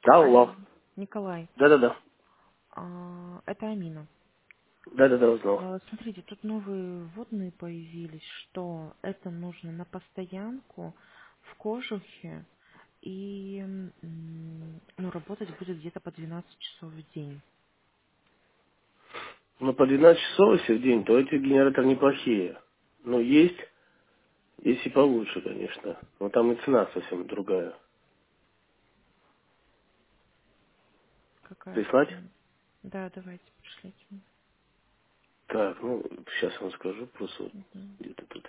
Алло. Алло. Николай, Да-да-да. это Амина. Да-да-да, узнал. Смотрите, тут новые вводные появились, что это нужно на постоянку в кожухе и ну, работать будет где-то по 12 часов в день. Ну, по 12 часов если в день, то эти генераторы неплохие. Ну, есть и получше, конечно. Но там и цена совсем другая. Какая Прислать? цена? Да, давайте, пришлите. Так, ну, сейчас я вам скажу, просто вот Мгм. где-то тут.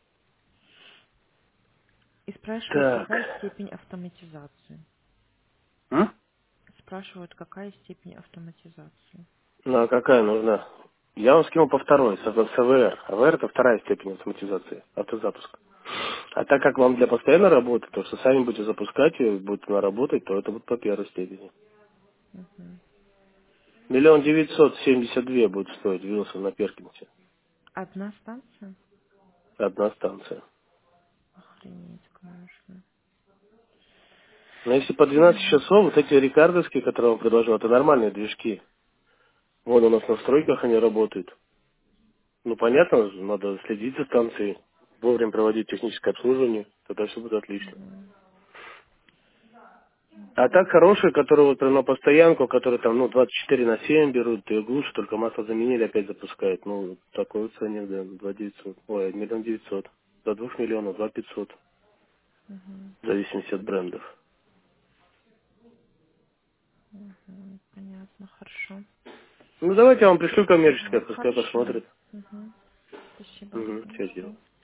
И спрашивают, Так. какая степень автоматизации. М? Спрашивают, какая степень автоматизации. Ну, а какая нужна? Я вам скинул по второй, с АВР. АВР это вторая степень автоматизации, автозапуск. А так как вам для постоянной работы, то что сами будете запускать и будет она работать, то это будет по первой степени. Мгм. 1 972 будет стоить Вилсон на Перкинсе. Одна станция? Одна станция. Охренеть, конечно. Но если по 12 Мгм. часов, вот эти рекардовские, которые я вам предложил, это нормальные движки. Вон у нас на стройках они работают. Ну, понятно, надо следить за станцией, вовремя проводить техническое обслуживание, тогда все будет отлично. Мгм. А так хорошие, которые вот прям на постоянку, которые там, ну, 24/7 берут, и глушат, только масло заменили, опять запускают. Ну, такой вот ценник, да, 2 900. Ой, 1 900 000. До 2 миллионов, 2 500. Мгм. В зависимости от брендов. Мгм. Понятно, хорошо. Ну, давайте я вам пришлю коммерческое, Мгм. пускай Хорошо. посмотрит. Мгм. Спасибо. Угу, Мгм. все сделал. Всё.